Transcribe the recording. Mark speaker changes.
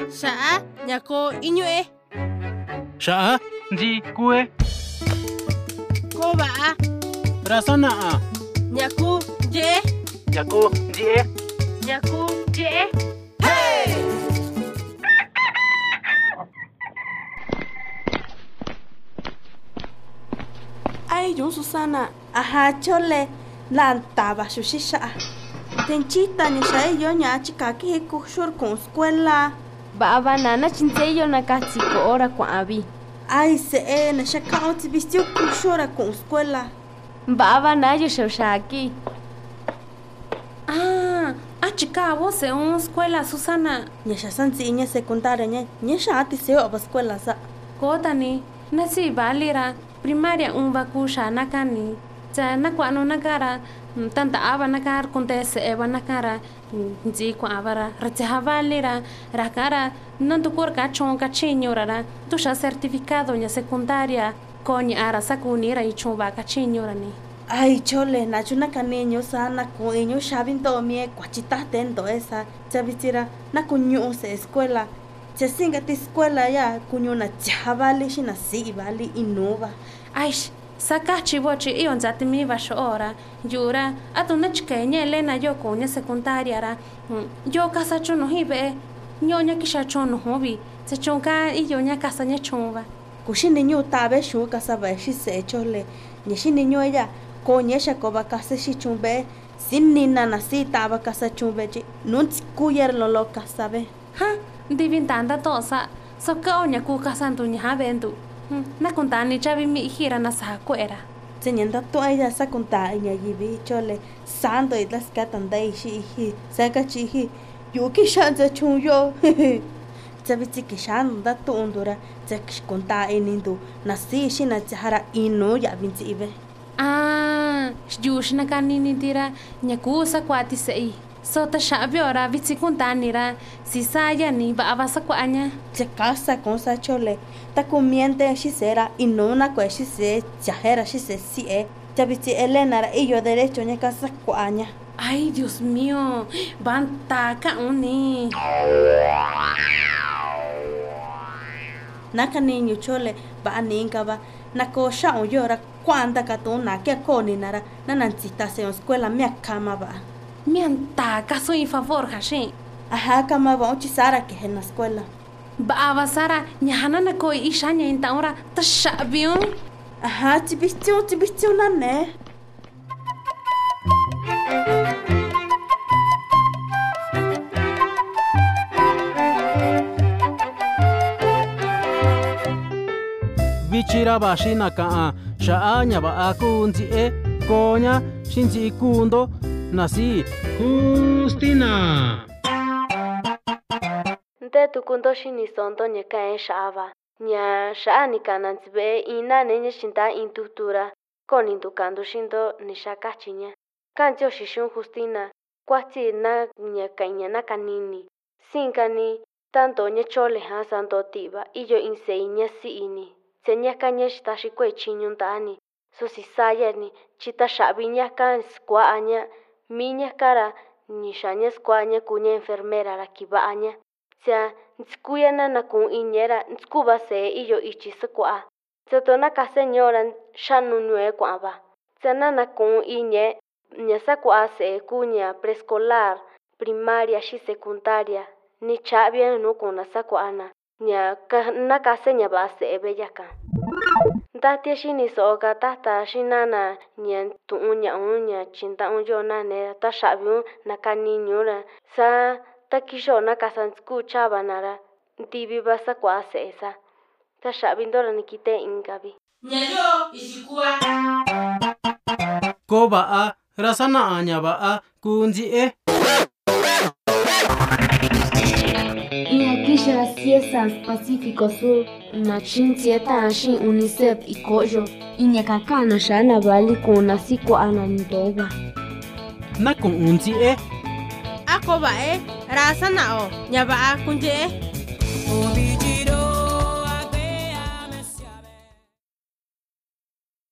Speaker 1: Sha'a nyako inyo
Speaker 2: Sha'a nji kue
Speaker 1: ko ba'a
Speaker 2: rasana
Speaker 1: nyaku je
Speaker 2: Yaku nji
Speaker 1: nyaku je
Speaker 3: Ay, yung Susana, aha, chole, lantaba shushisha. Tenchita ni siya iyo niya chikaki hikushur kung eskwela.
Speaker 4: Baba nana chinteyo nakatsiko ora kwa abi.
Speaker 3: Ay, se na siya kaunti bistyo kushura kung eskwela.
Speaker 4: Baba na yo shaki.
Speaker 5: Chika, vos en una escuela, Susana.
Speaker 3: Niya siya sansi niya sekundarya niya siya ati seo aba eskwela sa.
Speaker 5: Kotani, nasi balira, primaria bakusha nakani. Sa nakwano nakara, tanta aba nakar kontese eba nakara, nzi kwa abara, ratseha balira, rakara, nantukur kachon kachinyorara, tusha certificado niya secundaria, konya ara sakunira y chumba kachinyorani.
Speaker 3: Ay, chole, na chuna kaniño sana kung inyo shabinto mie kwachita tento esa. Chabitira na kunyo sa eskwela. Chasinga ti eskwela ya kunyo na chabali shi na si bali inova.
Speaker 5: Aish, sakachi bochi iyon zati mi vasho ora. Yura, atuna chikenya elena yo konya secundaria ra. Yo kasa chono hibe. Nyonya kisha chono hobi. Se chonka iyo nya kasa nya chonva.
Speaker 3: Kushi niño tabe shu kasaba shi se chole. Nishi niño ella koñesha koba kasa shi chumbe. Sin nina na si taba kasa chumbe chi. Nunts kuyer lolo kasabe.
Speaker 5: Ha, divintanda tosa. Soka onya ku kasantu nya bendu. Na kontani chavi mi hira na sakuera.
Speaker 3: Teniendo tu ella sa conta ella yibi chole santo y las catandai shi hi saka chi yuki shanza chunyo. Zabiti ki shan da tu undura zek conta enindu nasi shi na jahara ino ya binti ibe.
Speaker 5: Yush na kanini tira nyaku sa kwati sei. Sota shabi ora vitsi kuntanira si saya ni ba avasa kwanya.
Speaker 3: Chekasa con sa chole ta comiente shi sera y no na kwe shi se jahera shi se si Zabiti Elena ra iyo derecho nya casa kwanya.
Speaker 5: Ay, Dios mío, van taka uni.
Speaker 3: Naka niño chole ba ninka ba nako sha yora kwanda katuna ke koni nara nanancita se escuela mia kama ba.
Speaker 5: Mianta, caso en favor, Hashi.
Speaker 3: Ajá, kama ba uchisara que en la escuela.
Speaker 5: Ba avasara, nyahana na koi ishanya intaura, ta shabion.
Speaker 3: Ajá, tibistio na ne.
Speaker 2: Bichira bashina ka shaanya ba akunzi konya shinzi ikundo nasi Justina.
Speaker 4: Nte tukundo shini sondo nyeka shava. Nya shaani kanantibe ina nenye shinta intutura. Koni ndukando shindo nishakachinya. Kanjo shishun Justina. Kwati na nyeka inyana kanini. Sinkani tanto nye chole hasanto tiba. Iyo inse inya si ini. Senya kanya shitashi kwe chinyuntani. So si sayani chita shabinya kan skwa anya. Minya kara nishanya skwa anya kunya enfermera la kiba anya. Sia nskuyana na kun inyera nskuba se iyo ichi skwa. Setona ka señora shanu nue kwa ba. Sena na kun inye nyasa kwa se kunya preescolar, primaria shi secundaria. Ni chabia no kuna sakwana. Nya na ka senya ba se beyaka. Ndatia shini soka tata shinana nya unya chinta unyona ne ta shabiu na kaninyura sa takisho na kasansku chabanara tibi basa kwa sesa ta shabindora nikite ingabi
Speaker 1: nyayo ishikua
Speaker 2: Ko ba rasana anya ba kunzi
Speaker 4: Kisha siesa Pacífico Sur na chintieta shi UNICEF ikojo inyakakana shana bali kuna siku anandoba
Speaker 2: na kun unzi
Speaker 1: ako ba rasa na o nyaba kunje